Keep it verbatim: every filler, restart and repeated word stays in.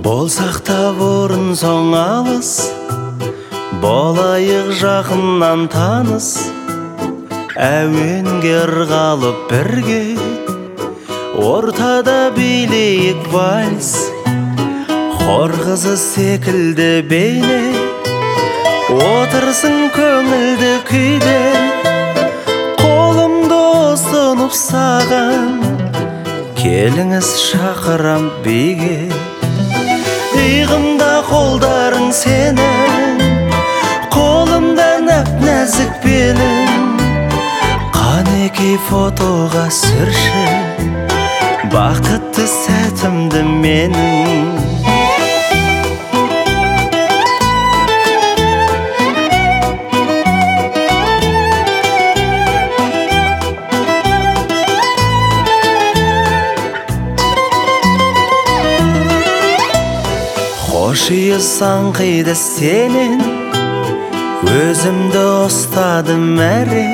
Болсақ та бұрын соң алыс, болайық жақыннан таныс. Әуенге ырғалып бірге, ортада билейік вальс. Хор қызы секілді бейне, отырсың көңілді күйде. Қолымды ұсынып саған, келіңіз шақырам биге. Иығымда қолдарың сенің, қолымда нәп-нәзік белің. Қанекей фотоға сүрші, бақытты сәтімді менің. Хош иіс аңқиды сенен, өзімді ұстадым әрең.